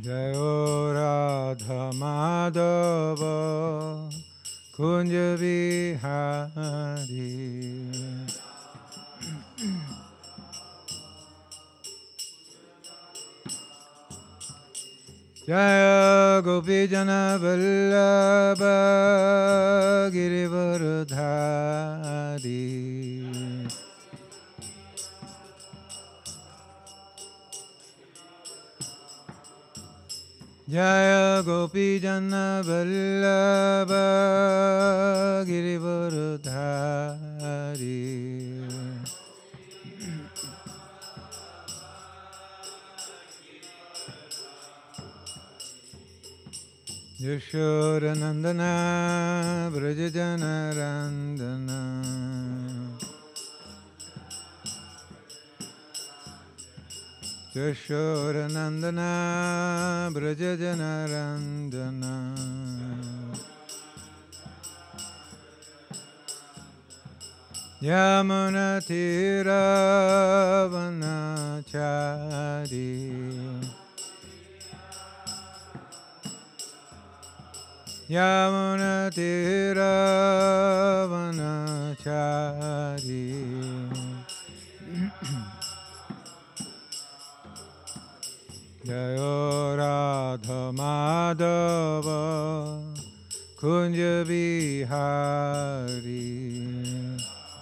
Jayo Radha Madhava Kunja Bihari. Jaya Gopi Jana Vallabha Girivardhari. Jaya Gopi Jana Vallabha Girivardhari. Yashoda Nandana Brajajana Randana. Yashoda Nandana Brajajana Randana. Yamuna Tira Vanachari. Yamuna Tira Vanachari. Jayo Radha Madhava Kunja Bihari.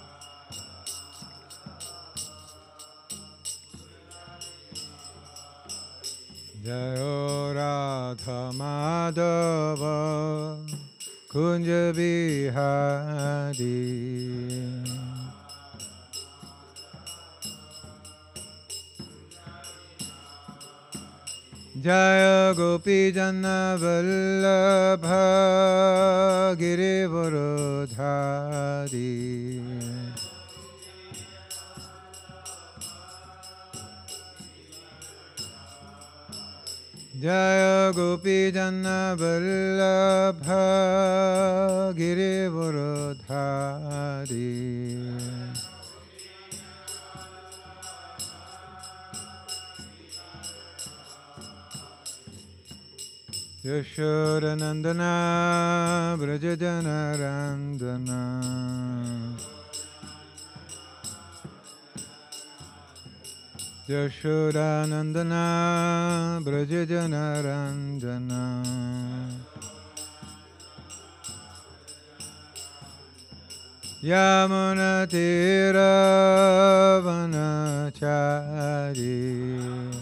Jayo Radha Madhava Kunja Bihari. Jaya Gopi Jana Vallabha Girivardhari. Jaya Gopi Jana Vallabha Girivardhari. Yashoda Nandana Brajajana Randana. Yashoda Nandana Brajajana Randana. Yamuna Tira Vanachari.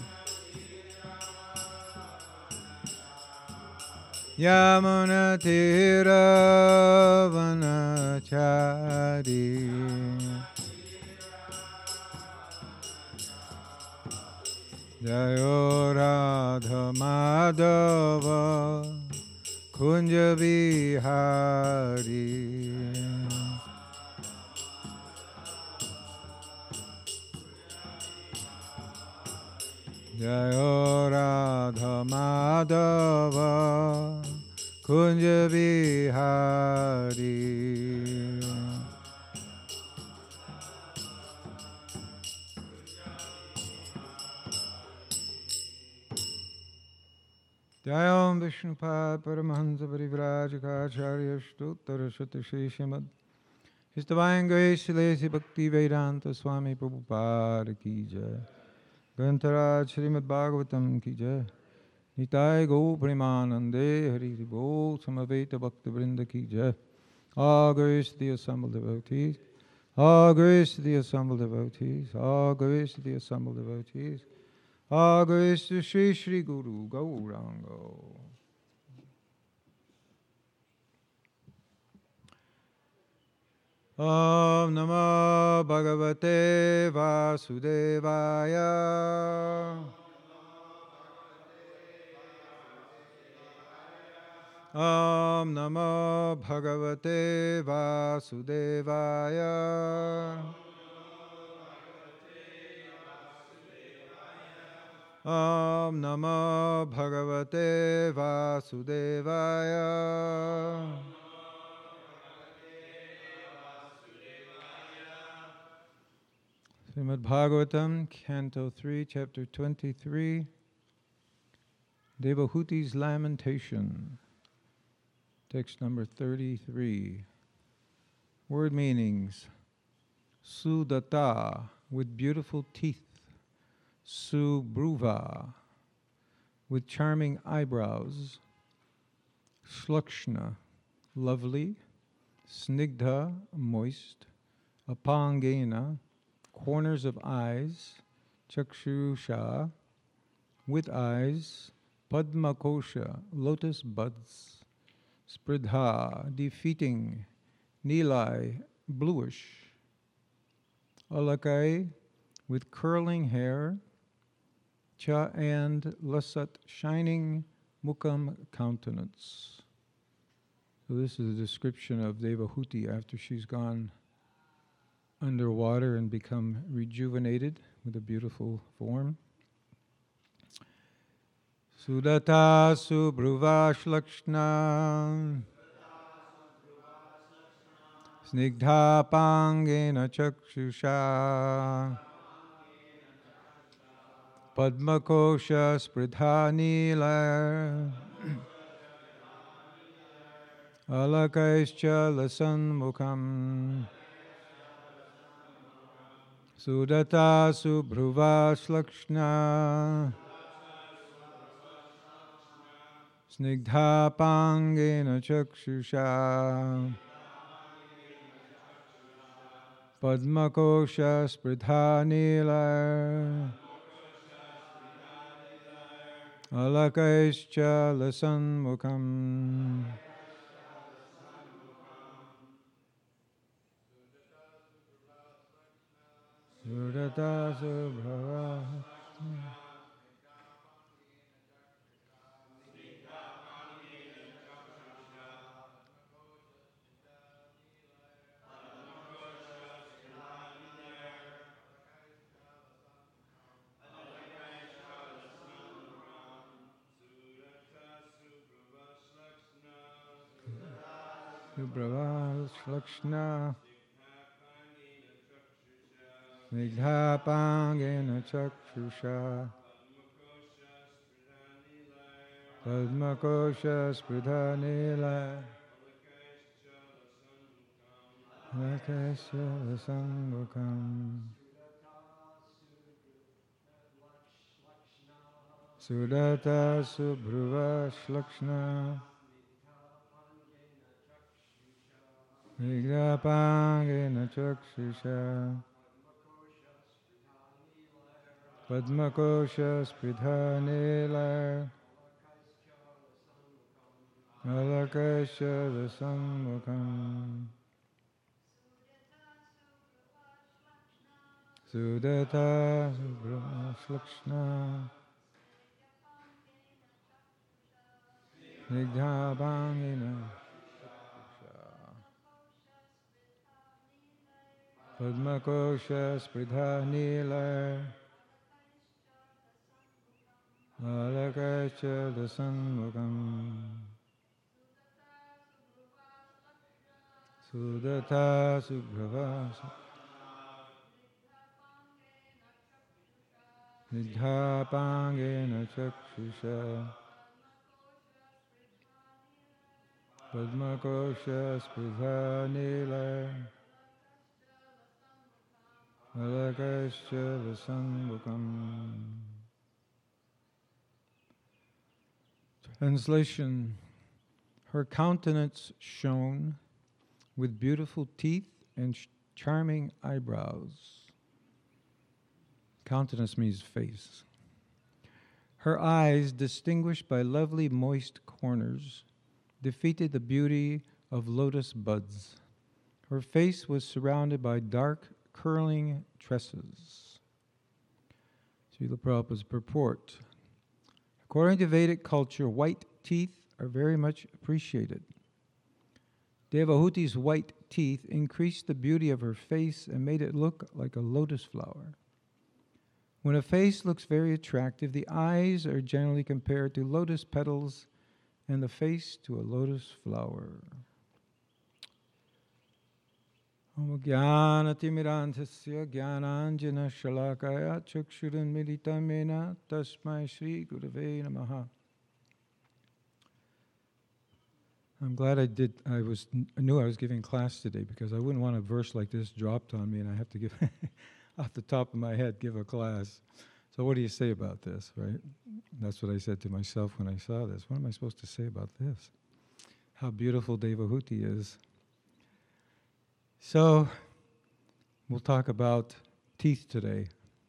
Yamuna Tira Vanachari. Jayo Radha Madhava Kunja Bihari. Jayo Radha Madhava Kunja Bihari. Jayam Vishnupad Paramahansa Parivrajakacharya Stutara Shata Shri Srimad His Divine Grace Shilesi Bhakti Vedanta Swami Prabhupada Ki Jai. Grantaraj Srimad Bhagavatam Ki Jai. Nitai Go Premanande Hari Bol Samaveta Bhakta Vrinda Ki Jai. All grace to the assembled devotees. All grace to the assembled devotees. All grace to the assembled devotees. All grace to Sri Sri Guru Gaurango. Om Namo Bhagavate Vasudevaya. Om Namo Bhagavate Vasudevaya. Om Namo Bhagavate Vasudevaya. Srimad Bhagavatam, Canto 3, Chapter 23, Devahuti's Lamentation, text number 33. Word meanings. Sudata, with beautiful teeth. Subruva, with charming eyebrows. Shlakshna, lovely. Snigdha, moist. Apangena, corners of eyes. Chakshusha, with eyes. Padmakosha, lotus buds. Spridha, defeating. Nilai, bluish. Alakai, with curling hair. Cha and lasat, shining mukam countenance. So this is a description of Devahuti after she's gone underwater and become rejuvenated with a beautiful form. Sudata subruva shlakshna snigdha pangena chakshusha padmakosha spridha nila alakaischa lasanmukham Sudata subruva shlakshna snigdha pangena chakshusha padmakosha spridha nila alakaischa lasanmukham Sudata subruva Subruva shlakshna snigdha pangena chakshusha padmakosha spridha nila alakaischa lasanmukham Sudata subruva shlakshna snigdha pangena chakshusha padmakosha spridha nila alakaischa lasanmukham Sudata subruva shlakshna snigdha pangena padmakosha spridha nila alakaischa lasanmukham Sudata subruva snigdha pangena chakshusha padmakosha spridha nila alakaischa lasanmukham. Translation. Her countenance shone with beautiful teeth and charming eyebrows. Countenance means face. Her eyes, distinguished by lovely moist corners, defeated the beauty of lotus buds. Her face was surrounded by dark, curling tresses. Srila Prabhupada's purport. According to Vedic culture, white teeth are very much appreciated. Devahuti's white teeth increased the beauty of her face and made it look like a lotus flower. When a face looks very attractive, the eyes are generally compared to lotus petals and the face to a lotus flower. Om Jnana Timirantasya Jnananjana Shalakaya Chakshuran Militamena Tasmai Shri Gurave Namaha. I'm glad I knew I was giving class today, because I wouldn't want a verse like this dropped on me and I have to give, off the top of my head, give a class. So what do you say about this, right? That's what I said to myself when I saw this. What am I supposed to say about this? How beautiful Devahuti is. So we'll talk about teeth today.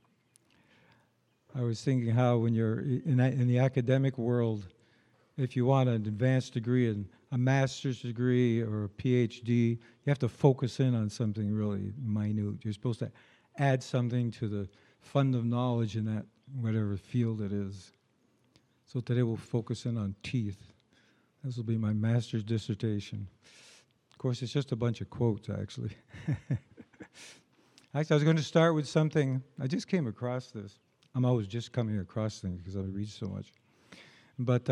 I was thinking how when you're in the academic world, if you want an advanced degree, a master's degree or a PhD, you have to focus in on something really minute. You're supposed to add something to the fund of knowledge in that whatever field it is. So today we'll focus in on teeth. This will be my master's dissertation. Of course, it's just a bunch of quotes, actually. Actually, I was going to start with something. I just came across this. I'm always just coming across things because I read so much. But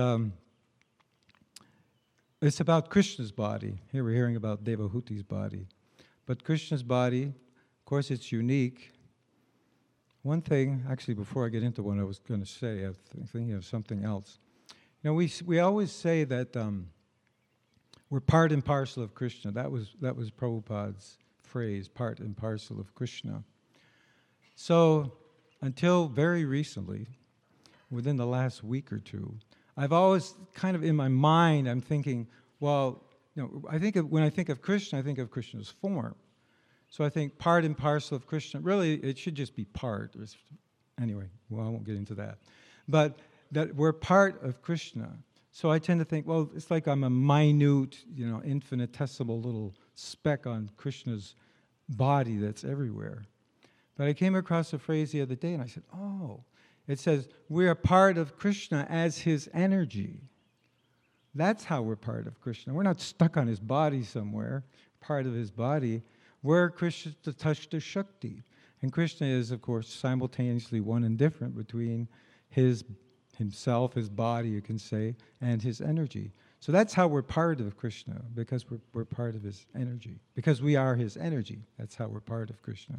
it's about Krishna's body. Here we're hearing about Devahuti's body. But Krishna's body, of course, it's unique. One thing, actually, before I get into what I was going to say, I'm thinking of something else. You know, we always say that we're part and parcel of Krishna. That was Prabhupada's phrase, part and parcel of Krishna. So until very recently, within the last week or two, I've always kind of in my mind, I'm thinking, well, you know, when I think of Krishna, I think of Krishna's form. So I think part and parcel of Krishna, really, it should just be part. Anyway, well, I won't get into that. But that we're part of Krishna. So I tend to think, well, it's like I'm a minute, you know, infinitesimal little speck on Krishna's body that's everywhere. But I came across a phrase the other day, and I said, oh, it says, we are part of Krishna as his energy. That's how we're part of Krishna. We're not stuck on his body somewhere, part of his body. We're Krishna Tatashta Shakti. And Krishna is, of course, simultaneously one and different between himself, his body, you can say, and his energy. So that's how we're part of Krishna, because we're part of his energy. Because we are his energy. That's how we're part of Krishna.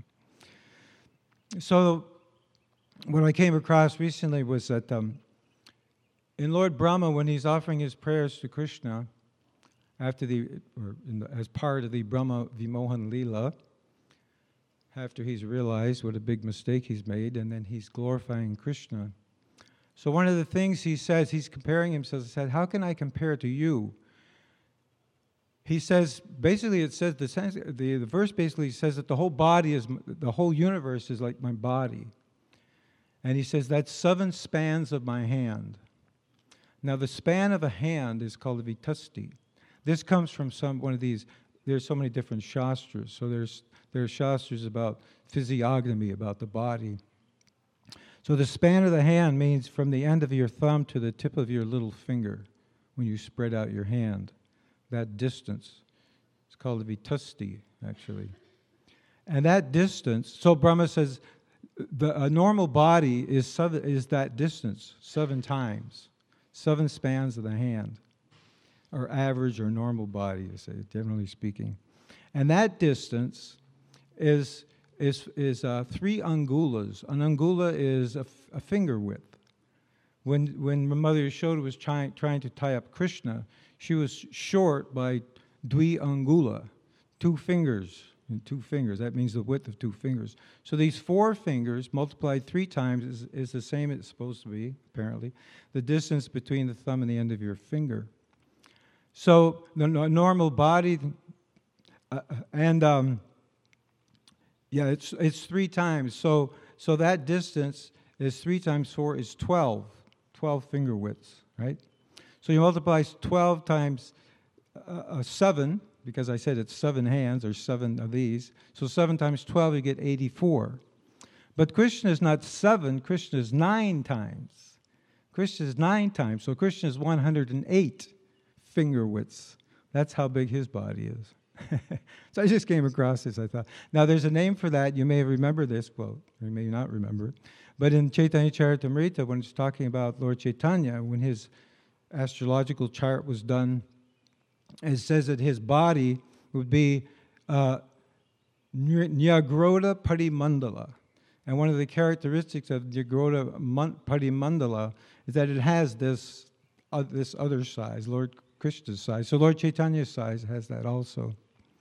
So what I came across recently was that in Lord Brahma, when he's offering his prayers to Krishna, as part of the Brahma Vimohan Leela, after he's realized what a big mistake he's made, and then he's glorifying Krishna. So one of the things he says, he's comparing himself, he said, how can I compare to you? He says, basically it says, the verse basically says that the whole universe is like my body. And he says, that's 7 spans of my hand. Now the span of a hand is called a vitasti. This comes from one of these, there's so many different shastras. So there's shastras about physiognomy, about the body. So the span of the hand means from the end of your thumb to the tip of your little finger when you spread out your hand. That distance. It's called a vitasti, actually. And that distance, so Brahma says, a normal body is that distance 7 times. 7 spans of the hand. Or average or normal body, to say, generally speaking. And that distance is 3 angulas. An angula is a finger width. When Mother Yashoda was trying to tie up Krishna, she was short by dvi angula, 2 fingers. And 2 fingers, that means the width of 2 fingers. So these 4 fingers multiplied 3 times is the same it's supposed to be, apparently, the distance between the thumb and the end of your finger. So the normal body, it's 3 times. So that distance is 3 times 4 is 12 finger widths, right? So you multiply 12 times 7, because I said it's 7 hands, or 7 of these. So 7 times 12, you get 84. But Krishna is not 7, Krishna is 9 times. Krishna is 9 times, so Krishna is 108 finger widths. That's how big his body is. So I just came across this, I thought. Now there's a name for that, you may remember this quote, or you may not remember it. But in Chaitanya Charitamrita, when it's talking about Lord Chaitanya, when his astrological chart was done, it says that his body would be Nyagroda Parimandala. And one of the characteristics of Nyagroda Parimandala is that it has this other size. Lord Krishna's side. So Lord Chaitanya's side has that also.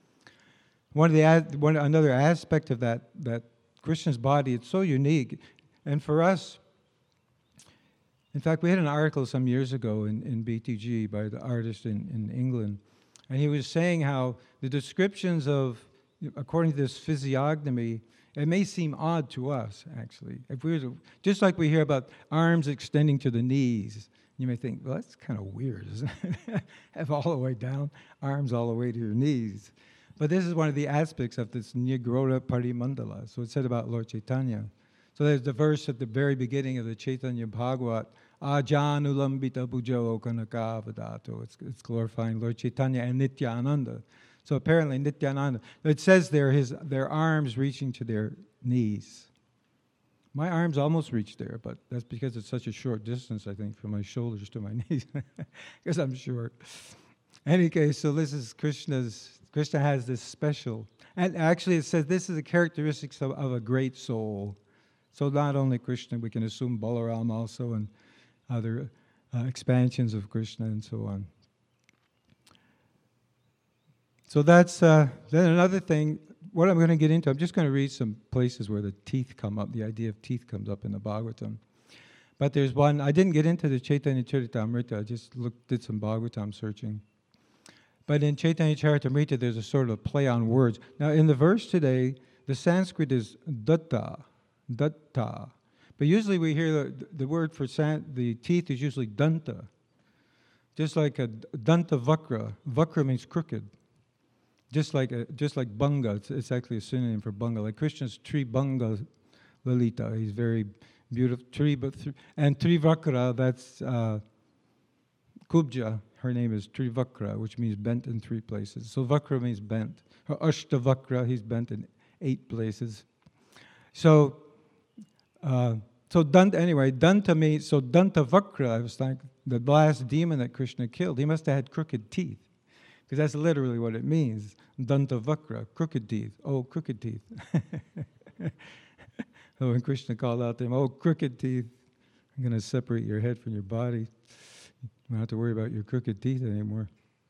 Another aspect of that Krishna's body, it's so unique. And for us, in fact, we had an article some years ago in BTG by the artist in England, and he was saying how the descriptions of, according to this physiognomy, it may seem odd to us, actually. If we were to, just like we hear about arms extending to the knees, you may think, well, that's kind of weird, isn't it? Have all the way down, arms all the way to your knees. But this is one of the aspects of this Nigrodha Parimandala. So it's said about Lord Chaitanya. So there's the verse at the very beginning of the Chaitanya Bhagavat, Ajanulambita Bhujo Kanakavadato. It's glorifying Lord Chaitanya and Nityananda. So apparently Nityananda, it says there their arms reaching to their knees. My arms almost reach there, but that's because it's such a short distance, I think, from my shoulders to my knees, because I'm short. In any case, so this is Krishna has this special, and actually it says this is the characteristics of a great soul. So not only Krishna, we can assume Balaram also, and other expansions of Krishna and so on. So that's then another thing. What I'm going to get into, I'm just going to read some places where the teeth come up. The idea of teeth comes up in the Bhagavatam. But there's one, I didn't get into the Chaitanya Charitamrita, I just did some Bhagavatam searching. But in Chaitanya Charitamrita, there's a sort of play on words. Now, in the verse today, the Sanskrit is datta. But usually we hear the word for the teeth is usually danta. Just like a danta vakra. Vakra means crooked. Just like banga, it's actually a synonym for banga. Like Krishna's Tribanga Lalita, he's very beautiful. And Trivakra, that's Kubja. Her name is Trivakra, which means bent in 3 places. So Vakra means bent. Or Ashtavakra, he's bent in 8 places. So Danta means, so Danta Vakra, I was like, the last demon that Krishna killed, he must have had crooked teeth. Because that's literally what it means. Danta Vakra, crooked teeth. Oh, crooked teeth. So when Krishna called out to him, oh, crooked teeth, I'm going to separate your head from your body. You don't have to worry about your crooked teeth anymore.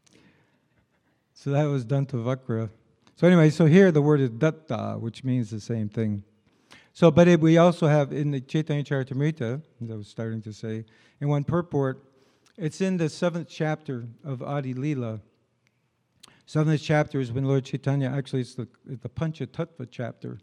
So that was Danta Vakra. So anyway, so here the word is datta, which means the same thing. So, but we also have in the Chaitanya Charitamrita, as I was starting to say, in one purport, it's in the 7th chapter of Adi Leela. 7th chapter is when Lord Chaitanya, actually it's the Panchatattva chapter.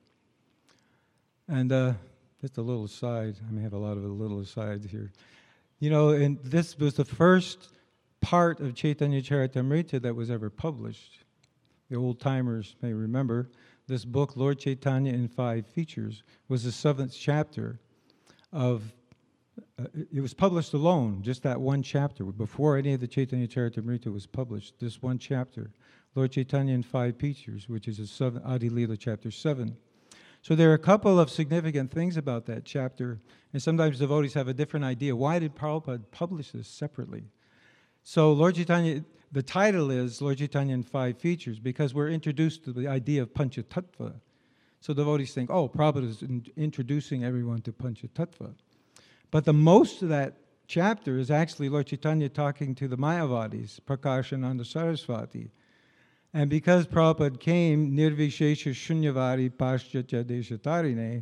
And just a little aside, I may have a lot of little asides here. You know, and this was the first part of Chaitanya Charitamrita that was ever published. The old-timers may remember this book, Lord Chaitanya in 5 Features, was the 7th chapter of, it was published alone, just that one chapter, before any of the Chaitanya Charitamrita was published, this one chapter, Lord Chaitanya in 5 Features, which is Adi Leela chapter 7. So there are a couple of significant things about that chapter, and sometimes devotees have a different idea. Why did Prabhupada publish this separately? So Lord Chaitanya, the title is Lord Chaitanya in 5 Features, because we're introduced to the idea of Panchatattva. So devotees think, oh, Prabhupada is introducing everyone to Panchatattva. But the most of that chapter is actually Lord Chaitanya talking to the Mayavadis, Prakashananda Saraswati. And because Prabhupada came, Nirvishesha Shunyavadi Paschatya Deshatarine,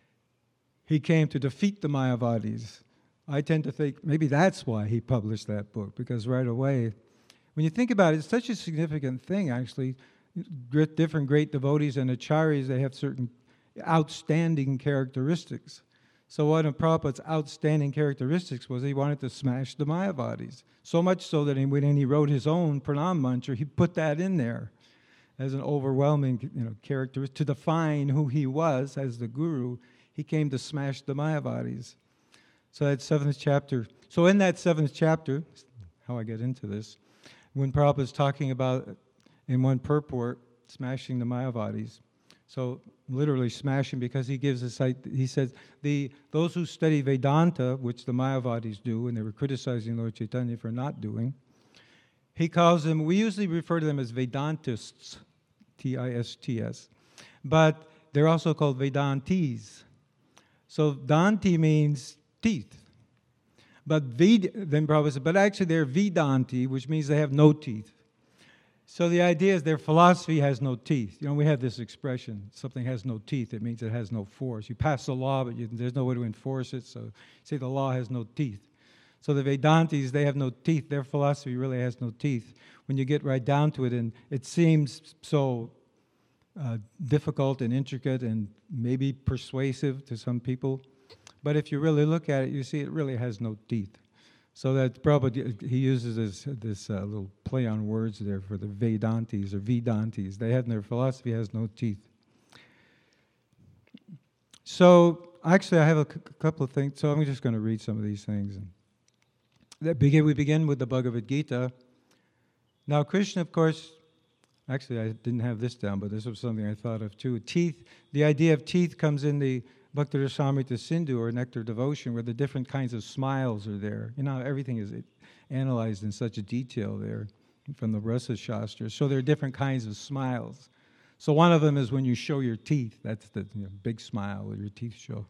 he came to defeat the Mayavadis. I tend to think maybe that's why he published that book, because right away, when you think about it, it's such a significant thing, actually. Different great devotees and acharyas, they have certain outstanding characteristics. So one of Prabhupada's outstanding characteristics was he wanted to smash the Mayavadis. So much so that when he wrote his own pranam mantra, he put that in there as an overwhelming characteristic. To define who he was as the guru, he came to smash the Mayavadis. So that 7th chapter. So in that 7th chapter, how I get into this, when Prabhupada's talking about, in one purport, smashing the Mayavadis. So literally smashing, because he gives us, he says, those who study Vedanta, which the Mayavadis do, and they were criticizing Lord Chaitanya for not doing, he calls them, we usually refer to them as Vedantists, T-I-S-T-S, but they're also called Vedantis. So Danti means teeth. Then Prabhupada said, but actually they're Vedanti, which means they have no teeth. So the idea is their philosophy has no teeth. You know, we have this expression, something has no teeth, it means it has no force. You pass a law, but there's no way to enforce it, so say the law has no teeth. So the Vedantis, they have no teeth. Their philosophy really has no teeth. When you get right down to it, and it seems so difficult and intricate and maybe persuasive to some people, but if you really look at it, you see it really has no teeth. So that probably he uses this little play on words there for the Vedantis or Vedantis. They have their philosophy has no teeth. So actually, I have a couple of things. So I'm just going to read some of these things. We begin with the Bhagavad Gita. Now, Krishna, of course. Actually, I didn't have this down, but this was something I thought of too. Teeth. The idea of teeth comes in the Bhakti-rasamrita Sindhu, or Nectar Devotion, where the different kinds of smiles are there. You know, everything is analyzed in such a detail there from the Rasa Shastra. So there are different kinds of smiles. So one of them is when you show your teeth. That's the big smile where your teeth show.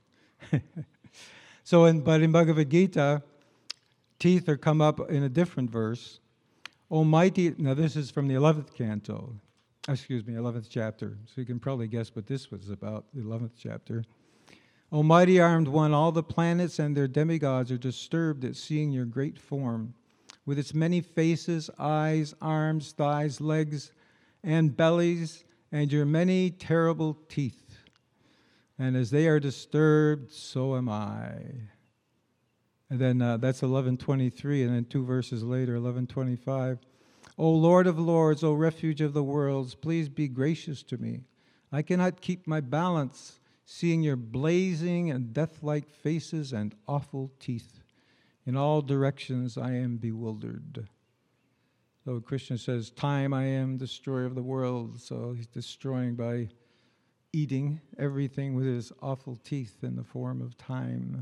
But in Bhagavad Gita, teeth are come up in a different verse. Almighty, now this is from the 11th canto, 11th chapter. So you can probably guess what this was about, the 11th chapter. Almighty armed one, all the planets and their demigods are disturbed at seeing your great form, with its many faces, eyes, arms, thighs, legs, and bellies, and your many terrible teeth. And as they are disturbed, so am I. And then that's 11:23, and then 2 verses later, 11:25. O Lord of lords, O refuge of the worlds, please be gracious to me. I cannot keep my balance, seeing your blazing and death-like faces and awful teeth. In all directions I am bewildered. So Krishna says, time I am, destroyer of the world. So he's destroying by eating everything with his awful teeth in the form of time.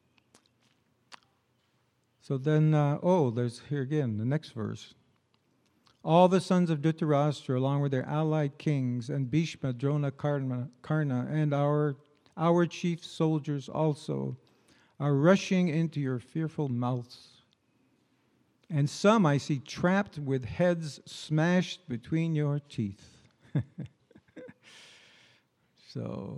So then, there's here again, the next verse. All the sons of Dhritarashtra, along with their allied kings, and Bhishma, Drona, Karna, and our chief soldiers also, are rushing into your fearful mouths. And some I see trapped with heads smashed between your teeth. So,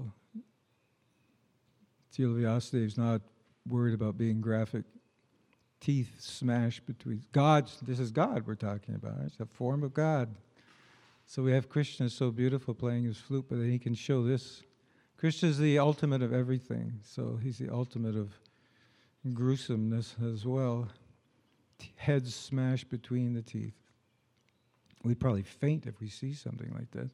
Srila Vyasadeva's not worried about being graphic. Teeth smashed between God. This is God we're talking about. It's a form of God. So we have Krishna so beautiful playing his flute, but then he can show this. Krishna is the ultimate of everything. So he's the ultimate of gruesomeness as well. Heads smashed between the teeth. We'd probably faint if we see something like that.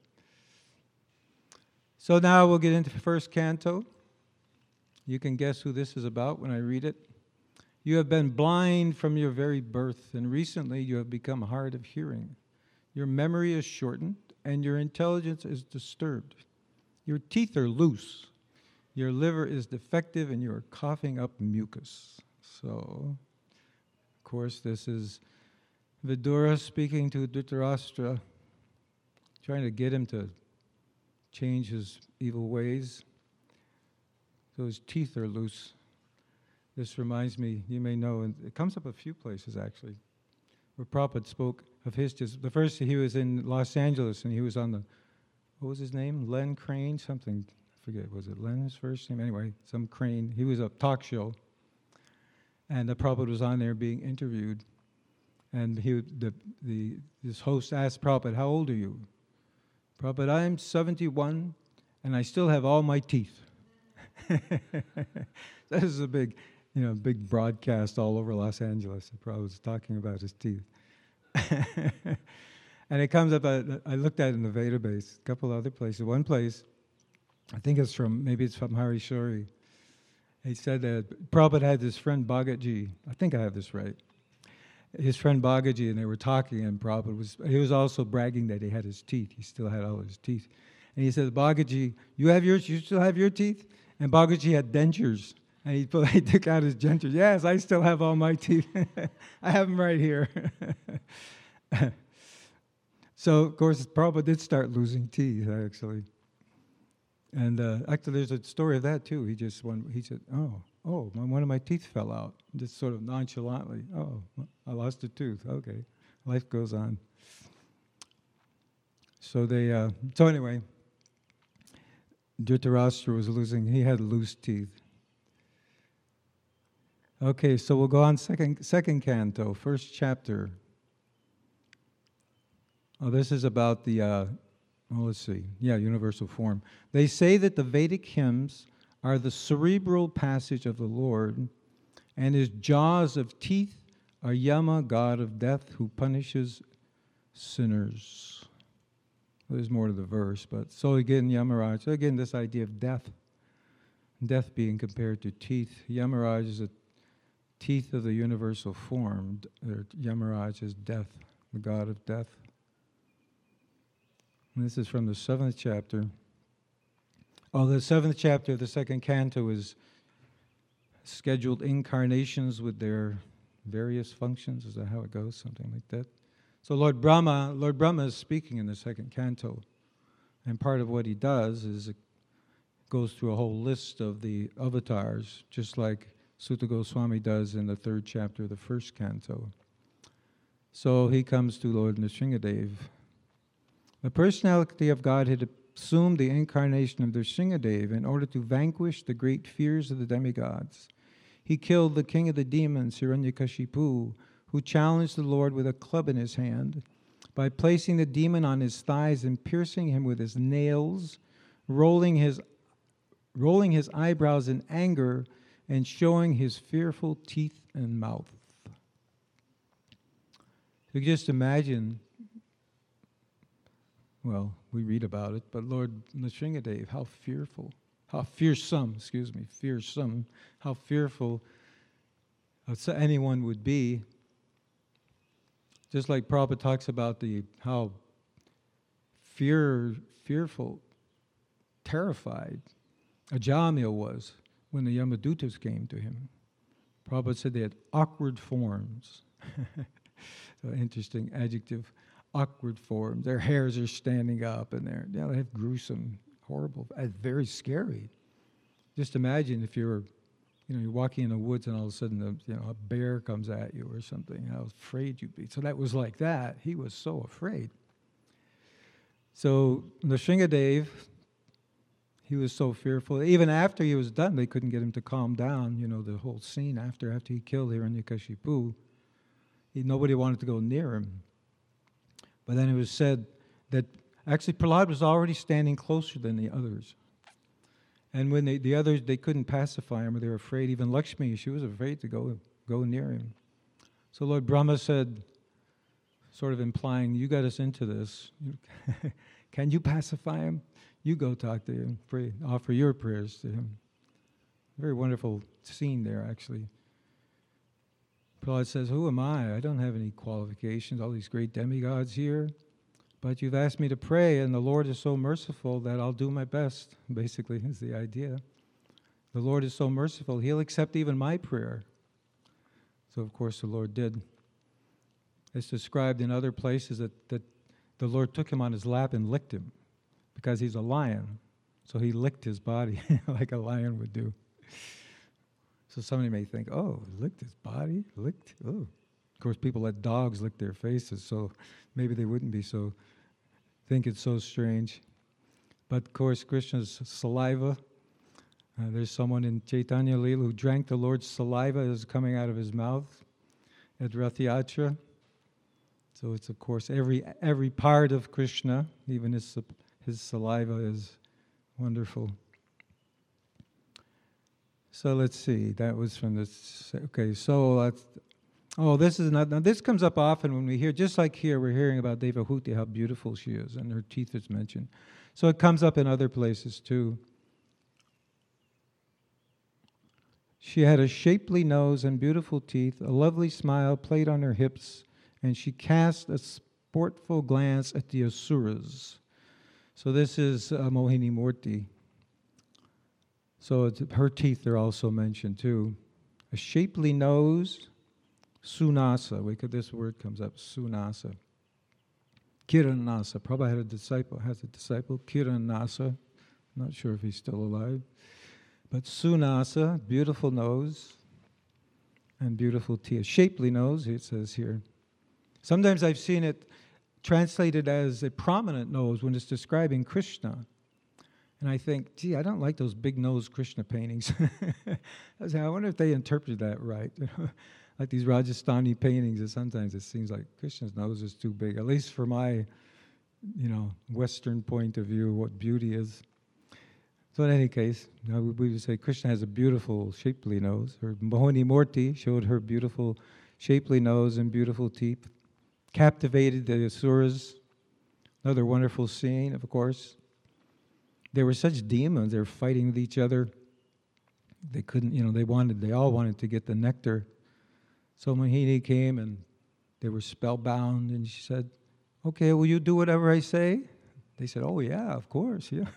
So now we'll get into the first canto. You can guess who this is about when I read it. You have been blind from your very birth, and recently you have become hard of hearing. Your memory is shortened, and your intelligence is disturbed. Your teeth are loose. Your liver is defective, and you are coughing up mucus. So, of course, this is Vidura speaking to Dhritarashtra, trying to get him to change his evil ways. So his teeth are loose. This reminds me, you may know, and it comes up a few places actually, where Prabhupada spoke of his teeth. The first, he was in Los Angeles, and he was on the, what was his name? Len Crane, something, I forget, was it Len's first name? Anyway, some Crane. He was a talk show, and the Prabhupada was on there being interviewed, and this host asked Prabhupada, how old are you? Prabhupada, I'm 71, and I still have all my teeth. This is a big broadcast all over Los Angeles. Prabhupada was talking about his teeth. And it comes up, I looked at it in the database, a couple other places. One place, I think maybe it's from Harishori. He said that Prabhupada had his friend Bhagaji. I think I have this right. His friend Bhagaji, and they were talking, and Prabhupada he was also bragging that he had his teeth. He still had all his teeth. And he said, Bhagaji, you still have your teeth? And Bhagaji had dentures. And he took out his dentures. Yes, I still have all my teeth. I have them right here. So, of course, Prabhupada did start losing teeth, actually. And actually, there's a story of that, too. He said, oh, oh, one of my teeth fell out. Just sort of nonchalantly, oh, I lost a tooth. Okay, life goes on. So so anyway, Dhritarashtra was he had loose teeth. Okay, so we'll go on second canto, first chapter. Oh, this is about the, let's see, universal form. They say that the Vedic hymns are the cerebral passage of the Lord, and his jaws of teeth are Yama, god of death, who punishes sinners. There's more to the verse, but so again, Yamaraj, again, this idea of death being compared to teeth. Yamaraj is a teeth of the universal form. Yamaraj is death, the god of death. And this is from the 7th chapter. Oh, the 7th chapter of the second canto is scheduled incarnations with their various functions. Is that how it goes? Something like that. So Lord Brahma is speaking in the second canto, and part of what he does is it goes through a whole list of the avatars, just like Sutta Goswami does in the 3rd chapter of the 1st canto. So he comes to Lord Nrsingadev. The personality of God had assumed the incarnation of Nrsingadev in order to vanquish the great fears of the demigods. He killed the king of the demons, Hiranyakashipu, who challenged the Lord with a club in his hand by placing the demon on his thighs and piercing him with his nails, rolling his eyebrows in anger, and showing his fearful teeth and mouth. You can just imagine, well, we read about it, but Lord Nrsingadev, how fearful, how fearsome, how fearful anyone would be. Just like Prabhupada talks about how fearful, terrified Ajamil was when the Yamadutas came to him. Prabhupada said they had awkward forms. So interesting adjective, awkward forms. Their hairs are standing up, and they have gruesome, horrible, very scary. Just imagine if you're walking in the woods and all of a sudden a bear comes at you or something, how afraid you'd be. So that was like that. He was so afraid. So Nrsingadev, he was so fearful. Even after he was done, they couldn't get him to calm down. The whole scene after he killed Hiranyakashipu, nobody wanted to go near him. But then it was said that actually Prahlad was already standing closer than the others. And when the others, they couldn't pacify him, or they were afraid. Even Lakshmi, she was afraid to go near him. So Lord Brahma said, sort of implying, you got us into this. Can you pacify him? You go talk to him, pray, offer your prayers to him. Very wonderful scene there, actually. Prahlad says, who am I? I don't have any qualifications, all these great demigods here. But you've asked me to pray, and the Lord is so merciful that I'll do my best, basically, is the idea. The Lord is so merciful, he'll accept even my prayer. So, of course, the Lord did. It's described in other places that the Lord took him on his lap and licked him, because he's a lion. So he licked his body like a lion would do. So somebody may think, oh, licked his body? Oh. Of course, people let dogs lick their faces, so maybe they wouldn't be think it's so strange. But of course, Krishna's saliva, there's someone in Chaitanya Leela who drank the Lord's saliva as coming out of his mouth at Rath Yatra. So it's, of course, every part of Krishna, even his saliva is wonderful. So let's see, that was from this, okay, so this comes up often when we hear, just like here, we're hearing about Devahuti, how beautiful she is, and her teeth is mentioned. So it comes up in other places too. She had a shapely nose and beautiful teeth, a lovely smile played on her hips, and she cast a sportful glance at the asuras. So this is Mohini Murti. So her teeth are also mentioned too. A shapely nose, sunasa. This word comes up, sunasa. Kiranasa. Prabhupada has a disciple, Kiranasa. Not sure if he's still alive. But Sunasa, beautiful nose and beautiful teeth. Shapely nose, it says here. Sometimes I've seen it translated as a prominent nose when it's describing Krishna. And I think, gee, I don't like those big nose Krishna paintings. I wonder if they interpreted that right. Like these Rajasthani paintings, sometimes it seems like Krishna's nose is too big, at least for my, Western point of view, what beauty is. So in any case, we would say Krishna has a beautiful, shapely nose. Or Mohini Murti showed her beautiful, shapely nose and beautiful teeth. Captivated the Asuras. Another wonderful scene, of course. They were such demons. They were fighting with each other. They couldn't, they all wanted to get the nectar. So Mohini came and they were spellbound, and she said, "Okay, will you do whatever I say?" They said, "Oh yeah, of course, yeah."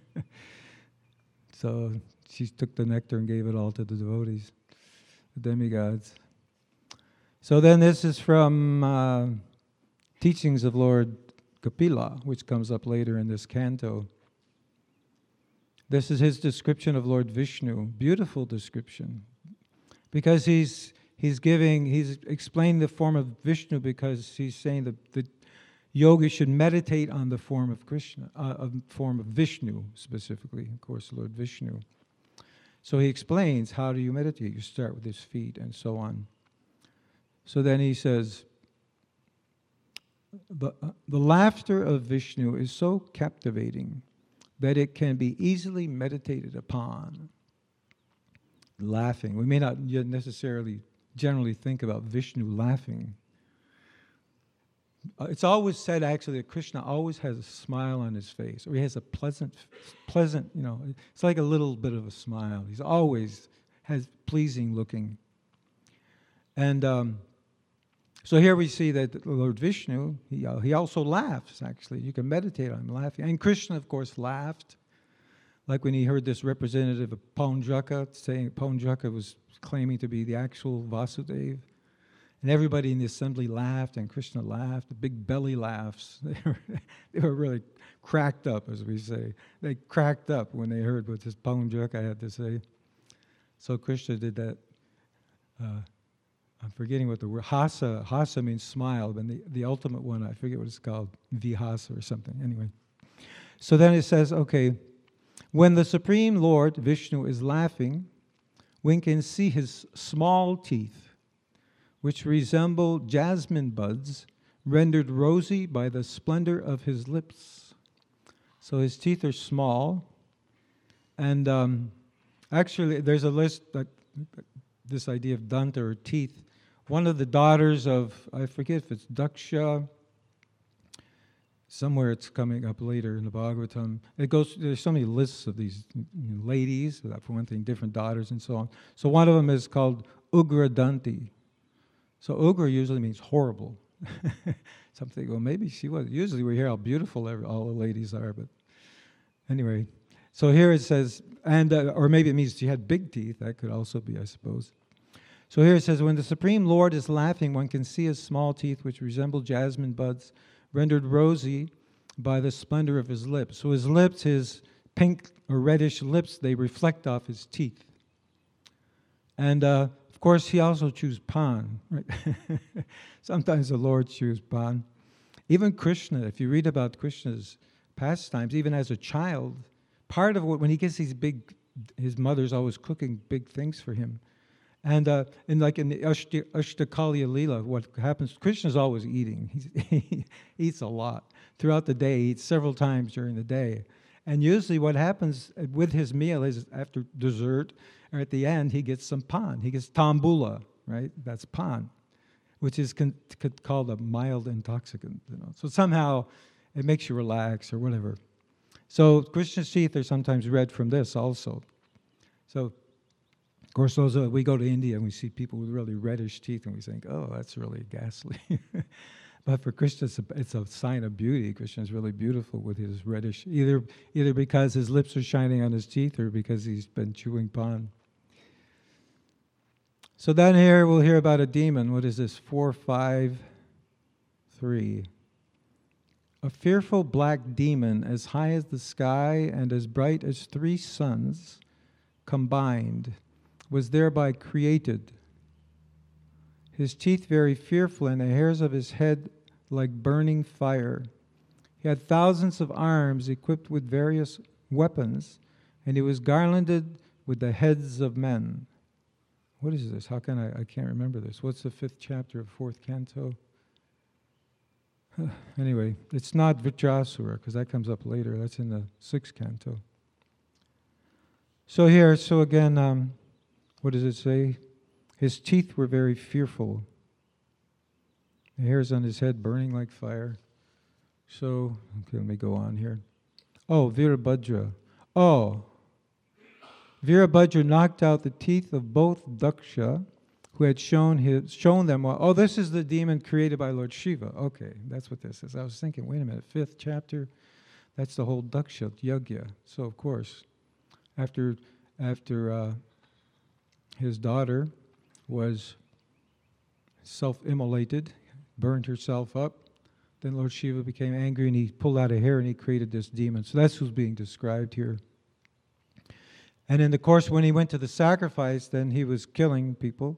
So she took the nectar and gave it all to the devotees, the demigods. So then this is from Teachings of Lord Kapila, which comes up later in this canto. This is his description of Lord Vishnu, beautiful description, because he's explained the form of Vishnu, because he's saying that the yogi should meditate on the form of Krishna, form of Vishnu specifically, of course, Lord Vishnu. So he explains, how do you meditate? You start with his feet and so on. So then he says, the laughter of Vishnu is so captivating that it can be easily meditated upon. Laughing. We may not necessarily generally think about Vishnu laughing. It's always said, actually, that Krishna always has a smile on his face, or he has a pleasant, it's like a little bit of a smile. He's always has pleasing looking. And so here we see that Lord Vishnu, he also laughs, actually. You can meditate on him laughing. And Krishna, of course, laughed. Like when he heard this representative of Paunjaka saying Paunjaka was claiming to be the actual Vasudeva. And everybody in the assembly laughed, and Krishna laughed, the big belly laughs. They were really cracked up, as we say. They cracked up when they heard what this Paunjaka had to say. So Krishna did that. I'm forgetting what the word, hasa. Hasa means smile, but the ultimate one, I forget what it's called, vihasa or something. Anyway. So then it says, okay, when the Supreme Lord, Vishnu, is laughing, one can see his small teeth, which resemble jasmine buds, rendered rosy by the splendor of his lips. So his teeth are small. And actually, there's a list, this idea of danta, or teeth. One of the daughters of, I forget if it's Daksha, somewhere it's coming up later in the Bhagavatam. There's so many lists of these ladies, for one thing, different daughters and so on. So one of them is called Ugra Danti. So Ugra usually means horrible. Something, well, maybe she was. Usually we hear how beautiful all the ladies are, but anyway. So here it says, or maybe it means she had big teeth. That could also be, I suppose. So here it says, when the Supreme Lord is laughing, one can see his small teeth, which resemble jasmine buds, rendered rosy by the splendor of his lips. So his lips, his pink or reddish lips, they reflect off his teeth. And of course, he also chews pan. Right? Sometimes the Lord chews pan. Even Krishna, if you read about Krishna's pastimes, even as a child, part of when he gets these his mother's always cooking big things for him. And in the Ashtakaliya Leela, what happens, Krishna's always eating. He eats a lot. Throughout the day, he eats several times during the day. And usually what happens with his meal is after dessert, or at the end, he gets some pan. He gets tambula, right? That's pan, which is called a mild intoxicant. So somehow it makes you relax or whatever. So Krishna's teeth are sometimes red from this also. So, of course, we go to India and we see people with really reddish teeth and we think, oh, that's really ghastly. But for Krishna, it's a sign of beauty. Krishna's really beautiful with his reddish, either because his lips are shining on his teeth or because he's been chewing pan. So then here we'll hear about a demon. What is this? 453. A fearful black demon as high as the sky and as bright as 3 suns combined, was thereby created. His teeth very fearful, and the hairs of his head like burning fire. He had thousands of arms equipped with various weapons, and he was garlanded with the heads of men. What is this? How can I can't remember this. What's the 5th chapter of 4th canto? Anyway, it's not Vitrasura, because that comes up later. That's in the 6th canto. So here, again, what does it say? His teeth were very fearful. The hairs on his head burning like fire. So, okay, let me go on here. Oh, Virabhadra. Oh, Virabhadra knocked out the teeth of both Daksha, who had shown them. Oh, this is the demon created by Lord Shiva. Okay, that's what this is. I was thinking, wait a minute, 5th chapter, that's the whole Daksha Yagya. So of course, after his daughter was self-immolated, burned herself up, then Lord Shiva became angry and he pulled out a hair and he created this demon. So that's who's being described here. And in the course, when he went to the sacrifice, then he was killing people.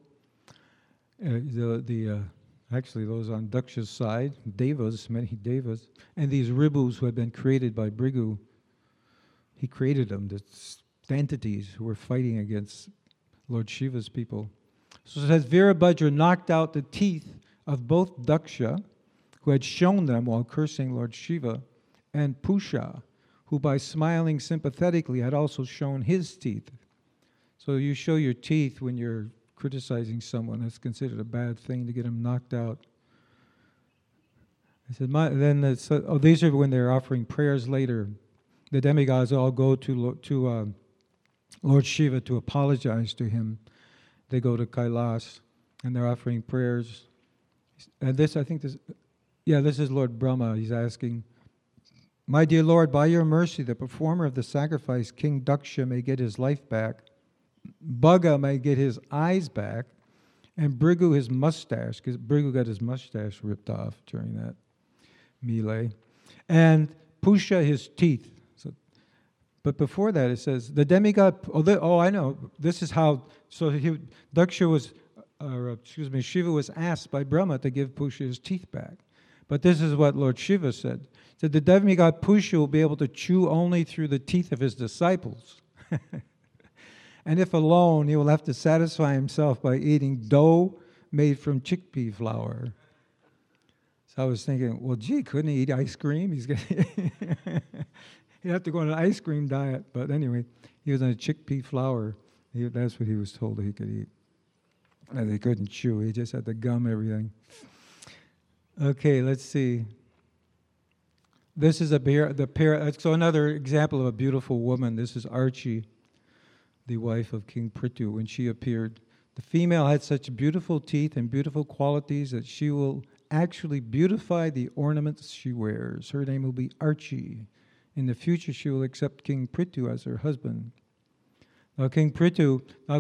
Actually, those on Daksha's side, devas, many devas, and these ribus who had been created by Bhrigu, he created them, the entities who were fighting against Lord Shiva's people. So it says, Virabhadra knocked out the teeth of both Daksha, who had shown them while cursing Lord Shiva, and Pusha, who by smiling sympathetically had also shown his teeth. So you show your teeth when you're criticizing someone. That's considered a bad thing, to get them knocked out. I said, these are when they're offering prayers later. The demigods all go to Lord Shiva to apologize to him. They go to Kailas and they're offering prayers. And this is Lord Brahma. He's asking, my dear Lord, by your mercy, the performer of the sacrifice, King Daksha, may get his life back, Bhaga may get his eyes back, and Bhrigu his mustache, because Bhrigu got his mustache ripped off during that melee, and Pusha his teeth. But before that, it says the demigod. I know. This is how. So Shiva was asked by Brahma to give Pusha his teeth back. But this is what Lord Shiva said. He said the demigod Pusha will be able to chew only through the teeth of his disciples. And if alone, he will have to satisfy himself by eating dough made from chickpea flour. So I was thinking, well, gee, couldn't he eat ice cream? He'd have to go on an ice cream diet. But anyway, he was on a chickpea flour. That's what he was told that he could eat. And he couldn't chew. He just had to gum everything. Okay, let's see. This is so another example of a beautiful woman. This is Archie, the wife of King Prithu, when she appeared. The female had such beautiful teeth and beautiful qualities that she will actually beautify the ornaments she wears. Her name will be Archie. In the future, she will accept King Prithu as her husband. King Prithu,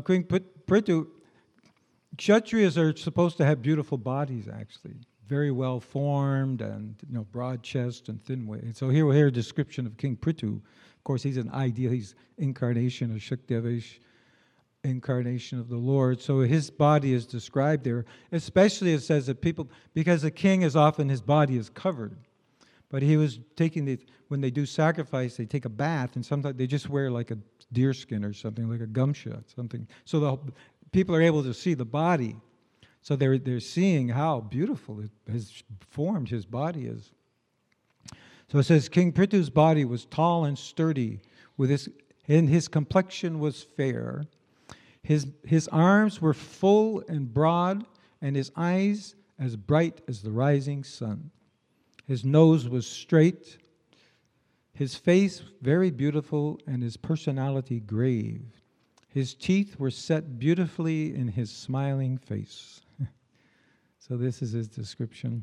Kshatriyas are supposed to have beautiful bodies, actually. Very well formed and broad chest and thin waist. So here we hear a description of King Prithu. Of course, he's an ideal. He's incarnation of Shakdevesh, incarnation of the Lord. So his body is described there. Especially it says that because the king is often, his body is covered. But he was when they do sacrifice, they take a bath, and sometimes they just wear like a deer skin or something, like a gumsha, something. So people are able to see the body. So they're seeing how beautiful formed his body is. So it says, King Prithu's body was tall and sturdy, and his complexion was fair. His arms were full and broad, and his eyes as bright as the rising sun. His nose was straight, his face very beautiful, and his personality grave. His teeth were set beautifully in his smiling face. So this is his description.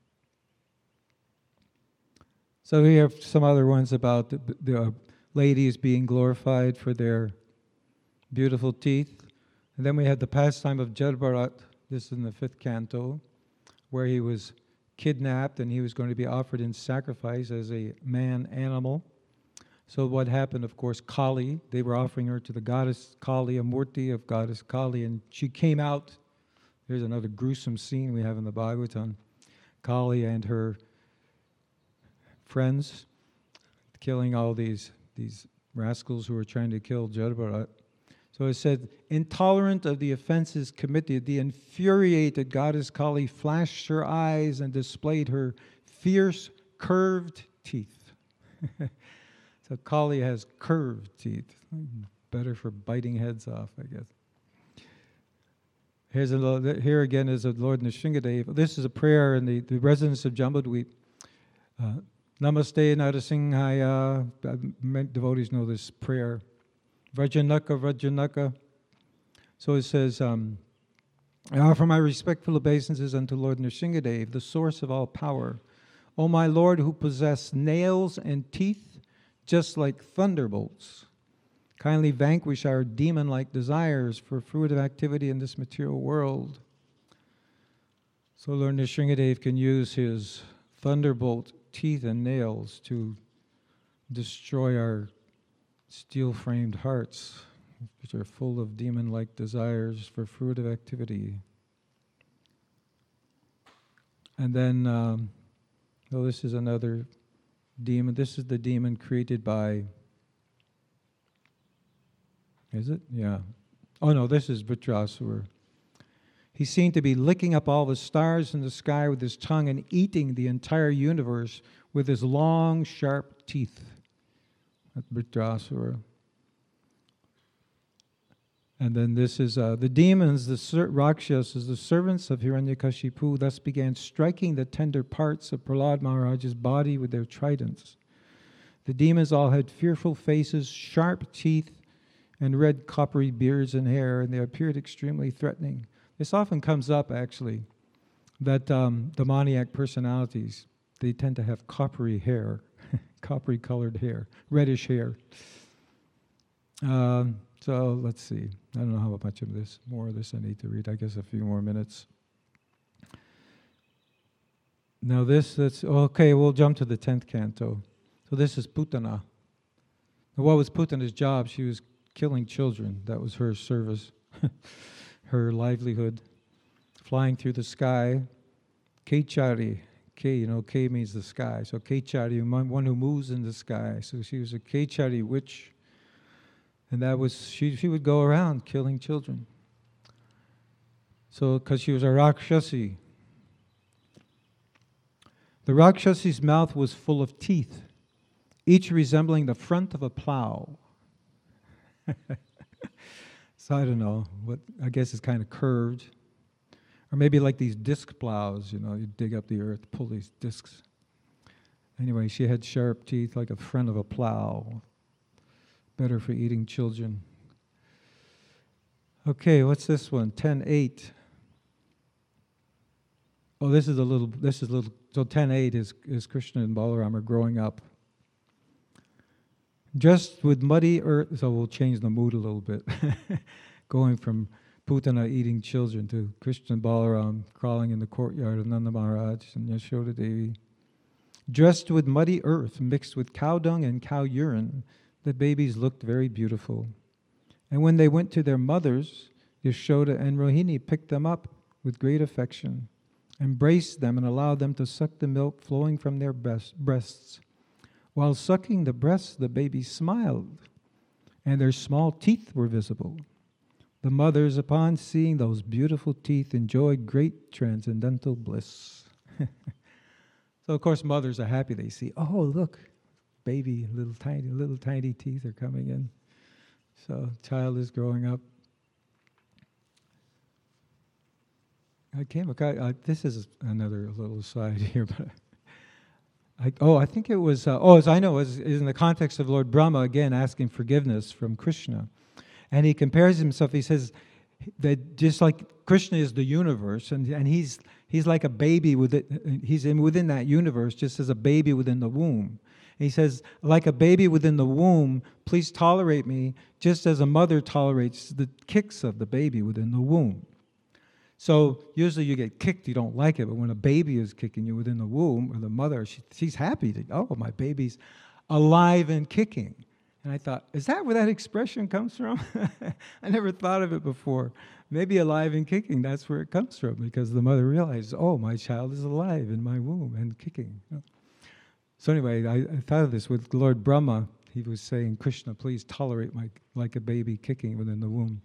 So we have some other ones about the ladies being glorified for their beautiful teeth. And then we had the pastime of Jadbharat, this is in the 5th canto, where he was kidnapped and he was going to be offered in sacrifice as a man animal. So what happened, of course, Kali, they were offering her to the goddess Kali, a murti of goddess Kali, and she came out. Here's another gruesome scene we have in the Bhagavatam. Kali and her friends killing all these rascals who were trying to kill Jadabharat. So it said, intolerant of the offenses committed, the infuriated goddess Kali flashed her eyes and displayed her fierce, curved teeth. So Kali has curved teeth. Better for biting heads off, I guess. Here again is the Lord Nrsingadev. This is a prayer in the residence of Jambudweep. Namaste Narasimhaya. Devotees know this prayer. Vrajanaka, Vrajanaka. So it says, I offer my respectful obeisances unto Lord Nrsingadev, the source of all power. O my Lord, who possess nails and teeth just like thunderbolts, kindly vanquish our demon-like desires for fruitive activity in this material world. So Lord Nrsingadev can use his thunderbolt teeth and nails to destroy our steel-framed hearts, which are full of demon-like desires for fruitive activity. And then, this is another demon. This is the demon created by... Is it? Yeah. Oh no, this is Vritrasura. He's seen to be licking up all the stars in the sky with his tongue and eating the entire universe with his long, sharp teeth. That's Vritrasura. And then this is the demons, the Rakshasas, the servants of Hiranyakashipu, thus began striking the tender parts of Prahlad Maharaj's body with their tridents. The demons all had fearful faces, sharp teeth, and red coppery beards and hair, and they appeared extremely threatening. This often comes up, actually, that demoniac personalities, they tend to have coppery hair, coppery-colored hair, reddish hair. So let's see. I don't know how much of this, more of this I need to read. I guess a few more minutes. Now okay, we'll jump to the 10th canto. So this is Putana. Now, what was Putana's job? She was killing children. That was her service, her livelihood. Flying through the sky. Kechari. K means the sky. So Kechari, one who moves in the sky. So she was a Kechari witch. And that was, she would go around killing children. So, because she was a Rakshasi. The Rakshasi's mouth was full of teeth, each resembling the front of a plow. So I don't know, I guess it's kind of curved. Or maybe like these disc plows, you dig up the earth, pull these discs. Anyway, she had sharp teeth like a front of a plow. Better for eating children. Okay, what's this one? 10.8. Oh, this is a little. So 10.8 is Krishna and Balaram are growing up. Dressed with muddy earth, so we'll change the mood a little bit. Going from Putana eating children to Krishna and Balaram crawling in the courtyard of Nanda Maharaj and Yashoda Devi. Dressed with muddy earth mixed with cow dung and cow urine, the babies looked very beautiful. And when they went to their mothers, Yashoda and Rohini picked them up with great affection, embraced them and allowed them to suck the milk flowing from their breasts. While sucking the breasts, the babies smiled, and their small teeth were visible. The mothers, upon seeing those beautiful teeth, enjoyed great transcendental bliss. So, of course, mothers are happy. They see, oh, look, baby, little tiny teeth are coming in. So, child is growing up. This is another little aside here, but I think it was, as I know, is in the context of Lord Brahma, again, asking forgiveness from Krishna. And he compares himself, he says that just like Krishna is the universe, and he's like a baby within that universe, just as a baby within the womb. He says, like a baby within the womb, please tolerate me, just as a mother tolerates the kicks of the baby within the womb. So usually you get kicked, you don't like it, but when a baby is kicking you within the womb, or the mother, she's happy. Oh, my baby's... alive and kicking. And I thought, is that where that expression comes from? I never thought of it before. Maybe alive and kicking, that's where it comes from, because the mother realized, oh, my child is alive in my womb and kicking. So anyway, I thought of this with Lord Brahma. He was saying, Krishna, please tolerate my like a baby kicking within the womb.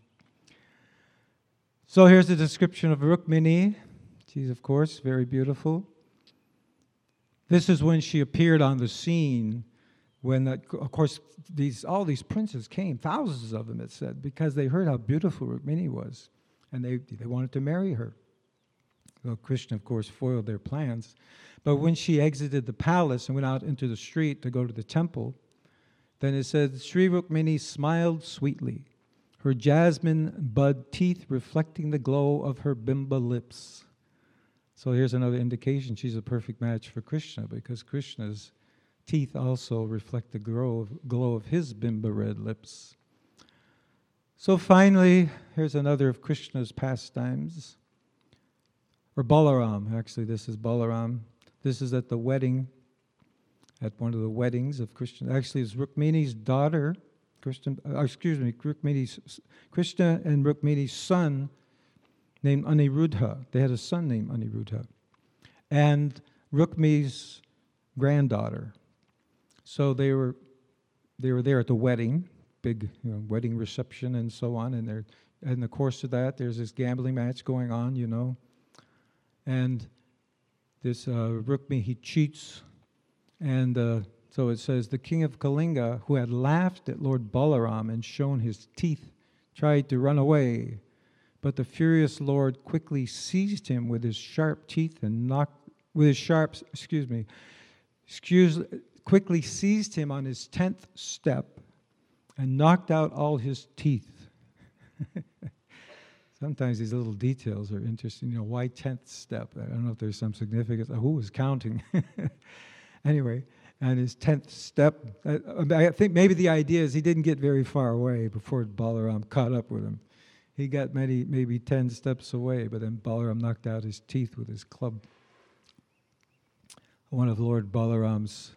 So here's a description of Rukmini. She's, of course, very beautiful. This is when she appeared on the scene, when, of course, all these princes came, thousands of them, it said, because they heard how beautiful Rukmini was, and they wanted to marry her. Well, Krishna, of course, foiled their plans. But when she exited the palace and went out into the street to go to the temple, then it said, Sri Rukmini smiled sweetly, her jasmine bud teeth reflecting the glow of her bimba lips. So here's another indication she's a perfect match for Krishna, because Krishna's teeth also reflect the glow of his bimba red lips. So finally, here's another of Krishna's pastimes. Or Balaram, actually this is Balaram. This is at the wedding, at one of the weddings of Krishna. Actually, it's Rukmini's daughter, Krishna and Rukmini's son named Aniruddha. They had a son named Aniruddha. And Rukmini's granddaughter. So they were there at the wedding, big wedding reception and so on. And in the course of that, there's this gambling match going on, And this Rukmini, he cheats. And so it says, the king of Kalinga, who had laughed at Lord Balaram and shown his teeth, tried to run away. But the furious Lord quickly seized him with his sharp teeth and quickly seized him on his 10th step and knocked out all his teeth. Sometimes these little details are interesting. Why 10th step? I don't know if there's some significance. Who was counting? Anyway, and his 10th step, I think maybe the idea is he didn't get very far away before Balaram caught up with him. He got maybe 10 steps away, but then Balaram knocked out his teeth with his club. One of Lord Balaram's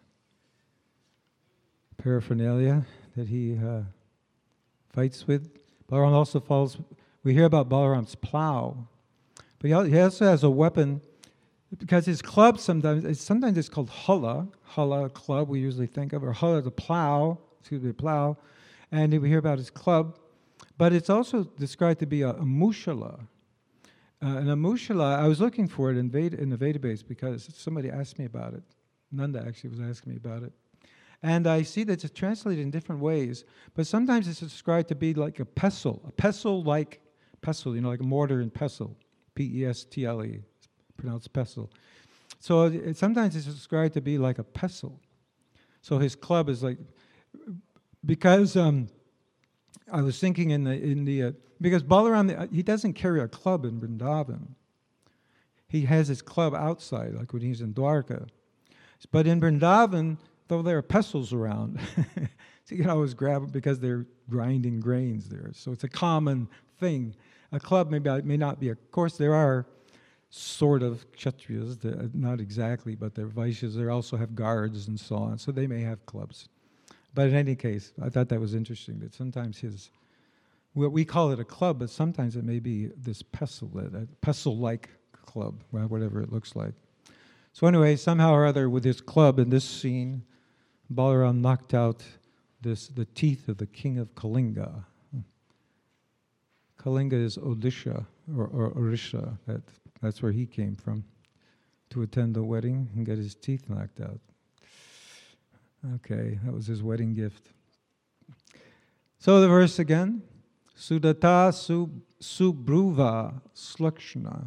paraphernalia that he fights with. Balaram also falls. We hear about Balaram's plow, but he also has a weapon, because his club sometimes it's called halla club we usually think of, or halla the plow, and we hear about his club, but it's also described to be a mushala. And a mushala, I was looking for it in the Vedabase because somebody asked me about it. Nanda actually was asking me about it. And I see that it's translated in different ways, but sometimes it's described to be like a pestle like pestle, like a mortar and pestle, P-E-S-T-L-E, pronounced pestle. So sometimes it's described to be like a pestle. So his club is like, because I was thinking because Balaram, he doesn't carry a club in Vrindavan. He has his club outside, like when he's in Dwarka. But in Vrindavan, though there are pestles around, so you can always grab them because they're grinding grains there. So it's a common thing. A club may not be. Of course, there are sort of Kshatriyas, not exactly, but they're Vaishyas. They also have guards and so on, so they may have clubs. But in any case, I thought that was interesting, that sometimes we call it a club, but sometimes it may be this pestle, a pestle-like club, whatever it looks like. So anyway, somehow or other, with his club in this scene, Balaram knocked out the teeth of the king of Kalinga. Kalinga is Odisha, or Orisha. That's where he came from, to attend the wedding and get his teeth knocked out. Okay, that was his wedding gift. So the verse again. Sudata subruva slakshna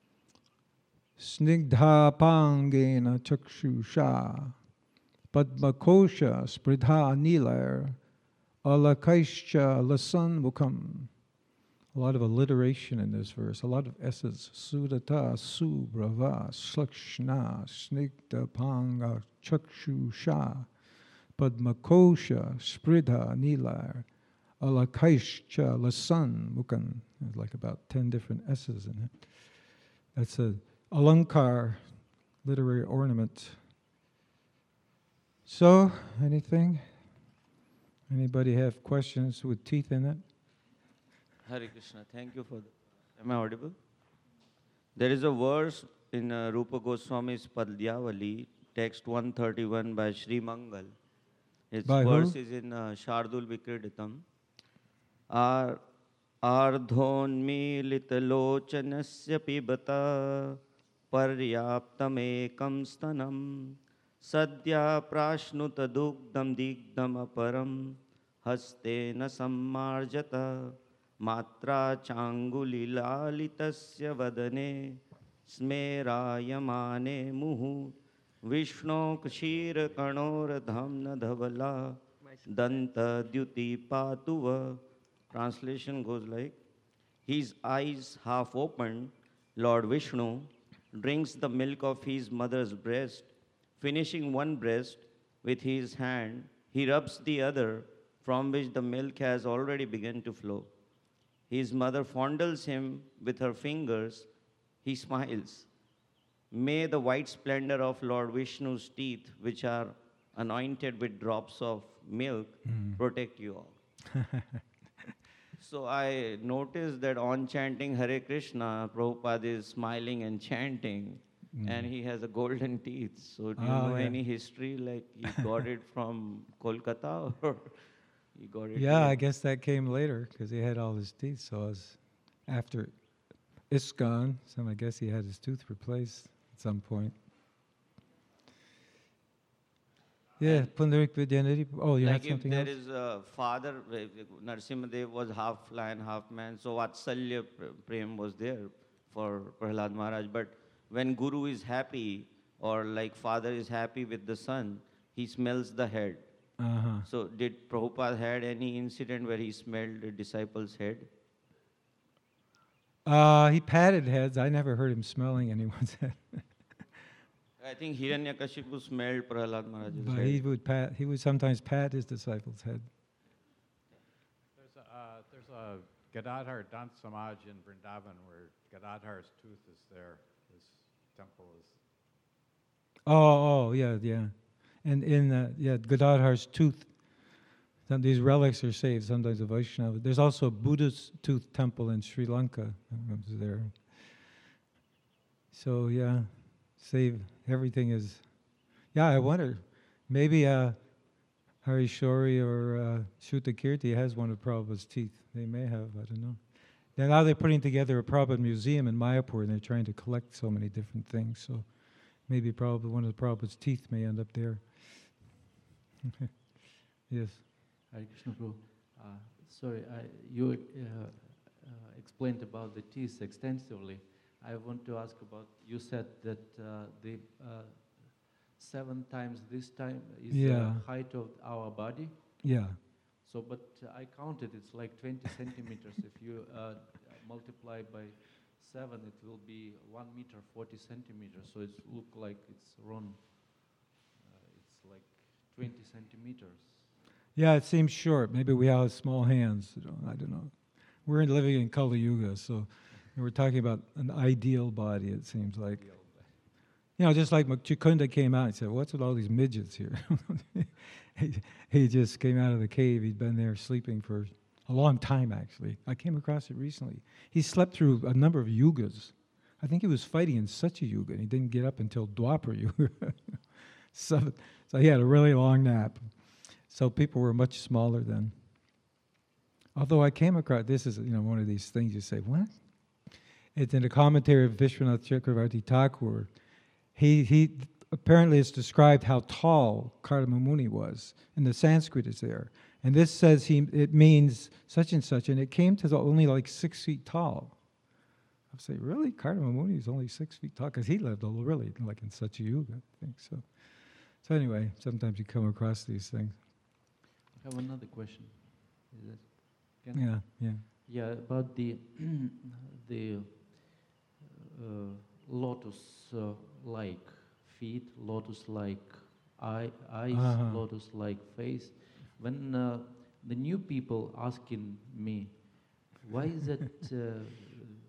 snigdha pangena chakshusha padmakosha spridha nilar alakaischa lasan mukam. A lot of alliteration in this verse, a lot of S's. Sudata subrava slakshna snigdha panga chakshusha padmakosha spridha nilar alakaischa lasan mukan. There's like about 10 different S's in it. That's a alankar, literary ornament. So, anything? Anybody have questions with teeth in it? Hare Krishna, thank you for that. Am I audible? There is a verse in Rupa Goswami's Padyavali, text 131 by Sri Mangal. Its By who? verse is in Shardul Vikriditam. Ar Ardhonmilitalochanasya pibata paryaptamekam stanam sadya prashnuta dugdam digdam aparam hastena sammarjata matra changulilalitasya vadane स्मेरायमाने मुहुः विष्णो क्षीरकणोरधाम्न धवला दन्तद्युतिपातुः. Translation goes like, his eyes half opened, Lord Vishnu drinks the milk of his mother's breast. Finishing one breast with his hand, he rubs the other, from which the milk has already begun to flow. His mother fondles him with her fingers. He smiles. May the white splendor of Lord Vishnu's teeth, which are anointed with drops of milk, protect you all. So I noticed that on chanting Hare Krishna, Prabhupada is smiling and chanting, and he has a golden teeth. So do you know yeah. any history, like he got it from Kolkata or he got it Yeah, I here? guess that came later because he had all his teeth. So it was after ISKCON, so I guess he had his tooth replaced at some point. Yeah, Pundarik Vidyanidhi. Oh, you had Like if something there else? is a father, Narsimhadev was half lion, half man, so Vatsalya Prem was there for Prahlad Maharaj. But when Guru is happy or like father is happy with the son, he smells the head. Uh-huh. So did Prabhupada had any incident where he smelled the disciple's head? He patted heads. I never heard him smelling anyone's head. I think Hiranyakashipu smelled Prahlad Maharaj's But head. he would sometimes pat his disciples' head. There's a Gadadhar Dant Samaj in Vrindavan where Gadadhar's tooth is there. His temple is. Oh, yeah. And in Gadadhar's tooth, these relics are saved, sometimes a Vaishnava. There's also a Buddha's tooth temple in Sri Lanka. I was there. So, yeah, save, everything is... Yeah, I wonder, maybe Harishori or Shrutakirti has one of Prabhupada's teeth. They may have, I don't know. Now they're putting together a Prabhupada museum in Mayapur, and they're trying to collect so many different things. So maybe probably one of the Prabhupada's teeth may end up there. Yes. Hare Krishna Prabhu. Sorry, you explained about the teeth extensively. I want to ask about, you said that the 7 times this time is the height of our body. Yeah. So, but I counted, it's like 20 centimeters. If you multiply by 7, it will be 1 meter 40 centimeters. So it look like it's run. It's like 20 centimeters. Yeah, it seems short. Maybe we have small hands. I don't know. We're living in Kali Yuga, so we're talking about an ideal body, it seems like. You know, just like Mukchukunda came out and said, what's with all these midgets here? he just came out of the cave. He'd been there sleeping for a long time, actually. I came across it recently. He slept through a number of yugas. I think he was fighting in such a yuga, and he didn't get up until Dwapar Yuga. so he had a really long nap. So people were much smaller then. Although I came across, this is one of these things you say, what? It's in a commentary of Vishwanath Chakravarti Thakur. He apparently has described how tall Kardama Muni was, and the Sanskrit is there. And this says it means such and such, and it came to only like 6 feet tall. I say, really? Kardama Muni is only 6 feet tall? Because he lived really like in such a yuga, I think so. So anyway, sometimes you come across these things. I have another question. Is it, Yeah. Yeah, about the lotus-like feet, lotus-like eyes, lotus-like face. When the new people asking me, why is it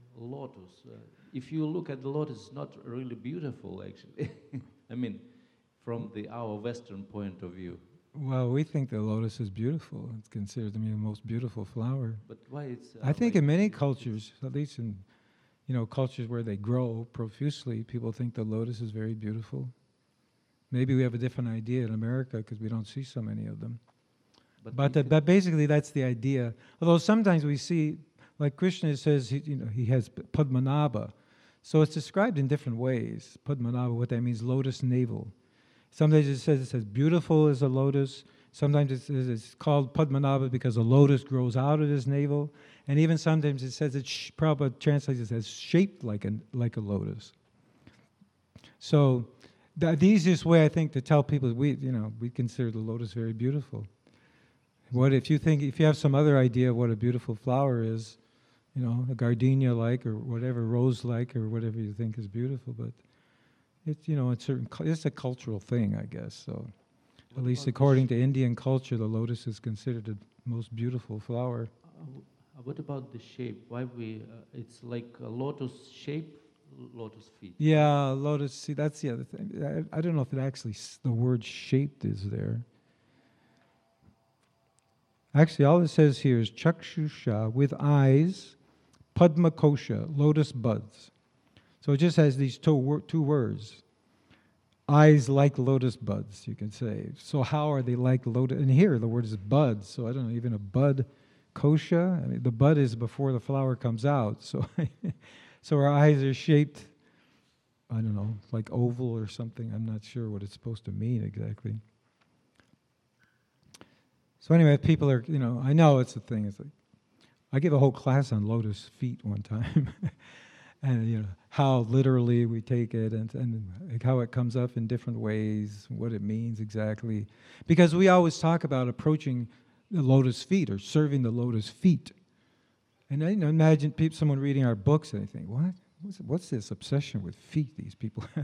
lotus? If you look at the lotus, it's not really beautiful, actually. I mean, from our Western point of view. Well, we think the lotus is beautiful. It's considered to be the most beautiful flower. But why it's? I think like in many it's- cultures, at least in cultures where they grow profusely, people think the lotus is very beautiful. Maybe we have a different idea in America because we don't see so many of them. But basically, that's the idea. Although sometimes we see, like Krishna says, he has Padmanabha. So it's described in different ways. Padmanabha, what that means, lotus navel. Sometimes it says beautiful as a lotus. Sometimes it says it's called Padmanabha because a lotus grows out of his navel. And even sometimes it says Prabhupada translates it as shaped like a lotus. So the easiest way, I think, to tell people we consider the lotus very beautiful. What if you have some other idea of what a beautiful flower is, a gardenia-like or whatever, rose-like or whatever you think is beautiful, but it's, it's a cultural thing, I guess. So at least according to Indian culture, the lotus is considered the most beautiful flower. What about the shape? Why it's like a lotus shape, lotus feet. Yeah, lotus, see, that's the other thing. I don't know if it actually, the word shaped is there. Actually, all it says here is chakshusha, with eyes, padma kosha, lotus buds. So it just has these two words. Eyes like lotus buds, you can say. So how are they like lotus? And here the word is buds, so I don't know, even a bud kosha? I mean, the bud is before the flower comes out. So, so our eyes are shaped, I don't know, like oval or something. I'm not sure what it's supposed to mean exactly. So anyway, people are, I know it's a thing. It's like, I gave a whole class on lotus feet one time. And, how literally we take it and like how it comes up in different ways, what it means exactly. Because we always talk about approaching the lotus feet or serving the lotus feet. And imagine someone reading our books and they think, what's this obsession with feet these people have?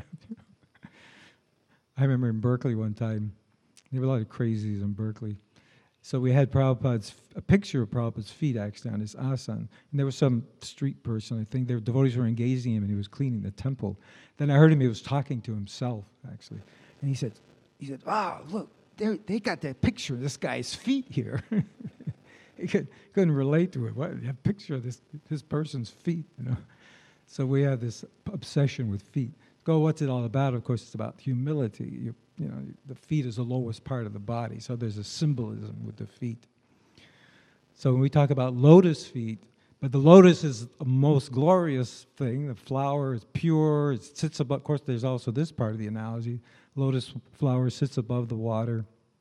I remember in Berkeley one time, there were a lot of crazies in Berkeley. So we had a picture of Prabhupada's feet actually on his asan. And there was some street person, I think their devotees were engaging him and he was cleaning the temple. Then I heard he was talking to himself actually. And he said, look, they got that picture of this guy's feet here. He couldn't relate to it. What? You have a picture of this person's feet, So we have this obsession with feet. What's it all about? Of course, it's about humility. The feet is the lowest part of the body, so there's a symbolism with the feet. So when we talk about lotus feet, but the lotus is the most glorious thing. The flower is pure. It sits above. Of course, there's also this part of the analogy. Lotus flower sits above the water.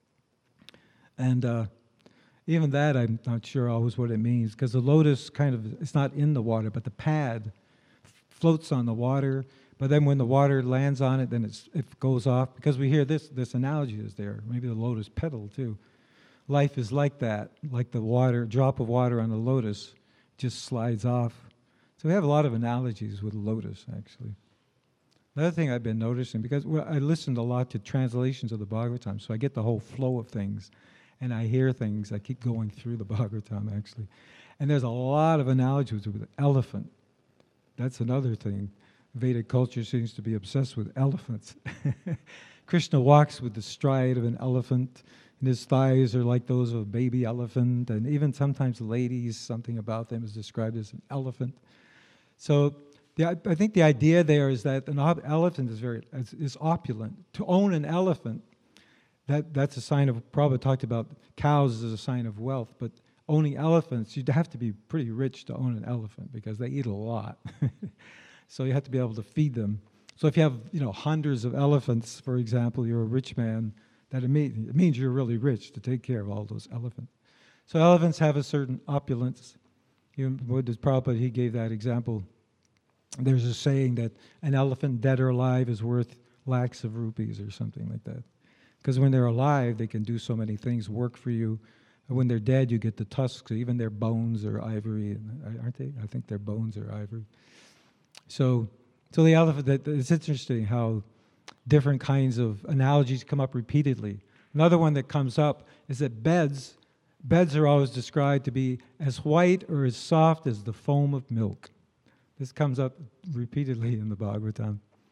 And even that, I'm not sure always what it means, because the lotus it's not in the water, but the pad floats on the water. But then when the water lands on it, then it goes off. Because we hear this analogy is there. Maybe the lotus petal too. Life is like that, like the drop of water on the lotus just slides off. So we have a lot of analogies with lotus, actually. Another thing I've been noticing, because I listened a lot to translations of the Bhagavatam, so I get the whole flow of things. And I hear things, I keep going through the Bhagavatam, actually. And there's a lot of analogies with the elephant. That's another thing. Vedic culture seems to be obsessed with elephants. Krishna walks with the stride of an elephant, and his thighs are like those of a baby elephant, and even sometimes ladies, something about them is described as an elephant. So I think the idea there is that an elephant is opulent. To own an elephant, that's a sign of, Prabhupada talked about cows as a sign of wealth, but owning elephants, you'd have to be pretty rich to own an elephant because they eat a lot. So you have to be able to feed them. So if you have, hundreds of elephants, for example, you're a rich man, it means you're really rich to take care of all those elephants. So elephants have a certain opulence. Prabhupada, he gave that example. There's a saying that an elephant, dead or alive, is worth lakhs of rupees or something like that. Because when they're alive, they can do so many things, work for you. And when they're dead, you get the tusks. Even their bones are ivory, aren't they? I think their bones are ivory. So the elephant, it's interesting how different kinds of analogies come up repeatedly. Another one that comes up is that beds are always described to be as white or as soft as the foam of milk. This comes up repeatedly in the Bhagavatam.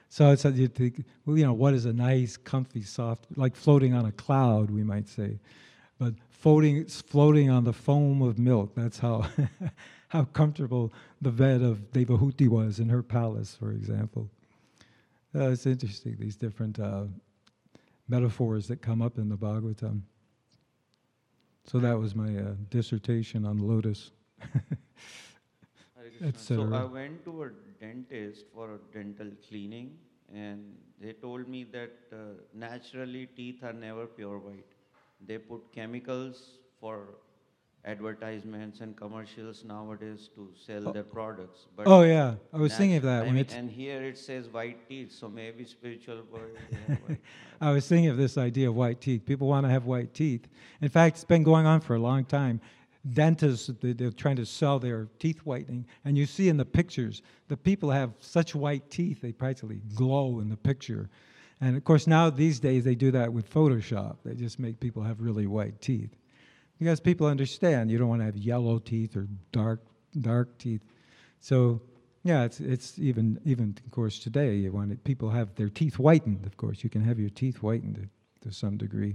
So it's you think, well, what is a nice, comfy, soft, like floating on a cloud, we might say, but floating on the foam of milk. That's how how comfortable the bed of Devahuti was in her palace, for example. It's interesting, these different metaphors that come up in the Bhagavatam. So that was my dissertation on lotus, Hare Krishna. etc. So I went to a dentist for a dental cleaning, and they told me that naturally teeth are never pure white. They put chemicals for advertisements and commercials nowadays to sell their products. But Oh yeah, I was thinking of that when it's. and here it says white teeth, so maybe spiritual world they have white. I was thinking of this idea of white teeth. People want to have white teeth. In fact, it's been going on for a long time. Dentists, they're trying to sell their teeth whitening, and you see in the pictures, the people have such white teeth, they practically glow in the picture. And of course, now these days, they do that with Photoshop. They just make people have really white teeth. Because people understand you don't want to have yellow teeth or dark teeth. So, yeah, it's even of course today you want people have their teeth whitened. Of course, you can have your teeth whitened to some degree.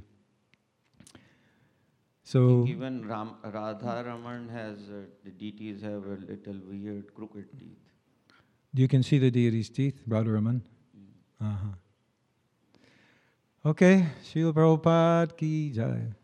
So Even Radha Raman has, the deities have a little weird crooked teeth. you can see the deity's teeth, Radharaman. Uh-huh. Okay, Srila Prabhupada ki jai.